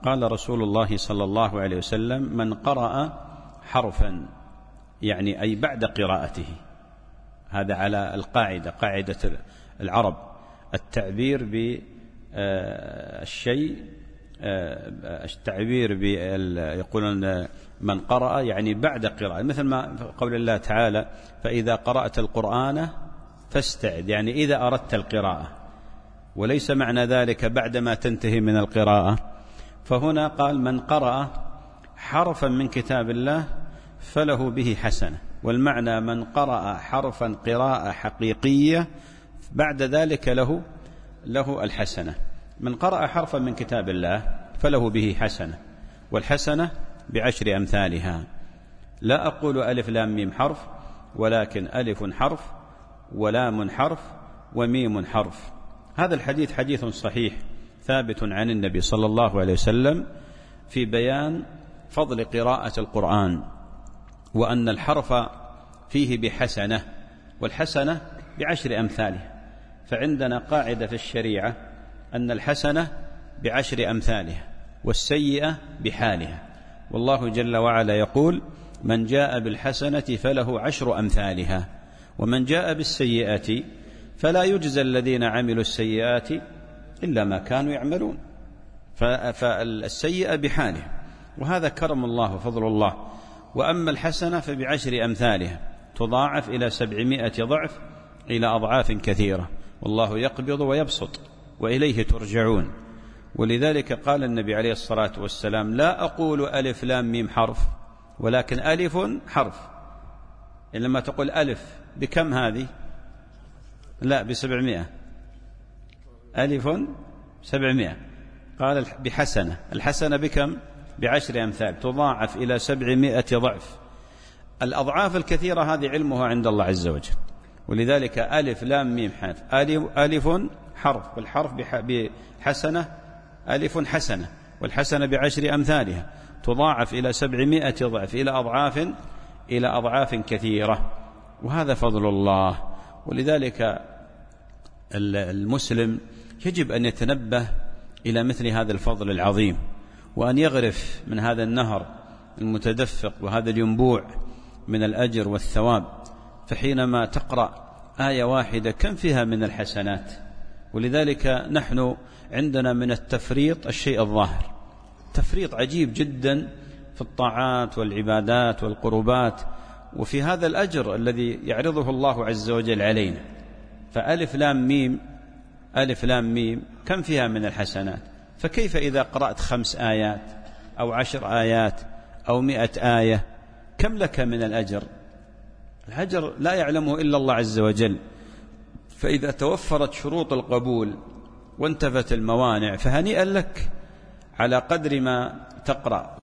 قال رسول الله صلى الله عليه وسلم: من قرأ حرفا، يعني أي بعد قراءته. هذا على القاعدة، قاعدة العرب، التعبير بالشيء، التعبير يقولون من قرأ يعني بعد قراءة، مثل ما قول الله تعالى: فإذا قرأت القرآن فاستعذ، يعني إذا أردت القراءة، وليس معنى ذلك بعدما تنتهي من القراءة. فهنا قال: من قرأ حرفا من كتاب الله فله به حسنة، والمعنى من قرأ حرفا قراءة حقيقية بعد ذلك له الحسنة. من قرأ حرفا من كتاب الله فله به حسنة، والحسنة ب10 أمثالها. لا أقول ألف لام ميم حرف، ولكن ألف حرف ولام حرف وميم حرف. هذا الحديث حديث صحيح ثابت عن النبي صلى الله عليه وسلم في بيان فضل قراءة القرآن، وأن الحرف فيه بحسنة، والحسنة ب10 أمثالها. فعندنا قاعدة في الشريعة أن الحسنة ب10 أمثالها والسيئة بحالها، والله جل وعلا يقول: من جاء بالحسنة فله 10 أمثالها، ومن جاء بالسيئة فلا يجزى الذين عملوا السيئات إلا ما كانوا يعملون. فالسيئة بحالها، وهذا كرم الله وفضل الله. وأما الحسنة فب10 أمثالها، تضاعف إلى 700 ضعف، إلى أضعاف كثيرة، والله يقبض ويبسط وإليه ترجعون. ولذلك قال النبي عليه الصلاة والسلام: لا أقول ألف لام ميم حرف، ولكن ألف حرف. لما تقول ألف بكم هذه؟ لا، ب700. ألف 700. قال بحسنة، الحسنة بكم؟ ب10 أمثال، تضاعف إلى 700 ضعف. الأضعاف الكثيرة هذه علمها عند الله عز وجل. ولذلك ألف لام ميم حرف، ألف حرف، والحرف بحسنة، ألف حسنة، والحسنة ب10 أمثالها، تضاعف إلى 700 ضعف، إلى أضعاف كثيرة، وهذا فضل الله. ولذلك المسلم يجب أن يتنبه إلى مثل هذا الفضل العظيم، وأن يغرف من هذا النهر المتدفق وهذا الينبوع من الأجر والثواب. فحينما تقرأ آية واحدة كم فيها من الحسنات. ولذلك نحن عندنا من التفريط الشيء الظاهر، تفريط عجيب جدا في الطاعات والعبادات والقربات، وفي هذا الأجر الذي يعرضه الله عز وجل علينا. فألف لام ميم، ألف لام ميم كم فيها من الحسنات؟ فكيف إذا قرأت 5 آيات أو 10 آيات أو 100 آية؟ كم لك من الأجر؟ الأجر لا يعلمه إلا الله عز وجل. فإذا توفرت شروط القبول وانتفت الموانع فهنيئا لك على قدر ما تقرأ.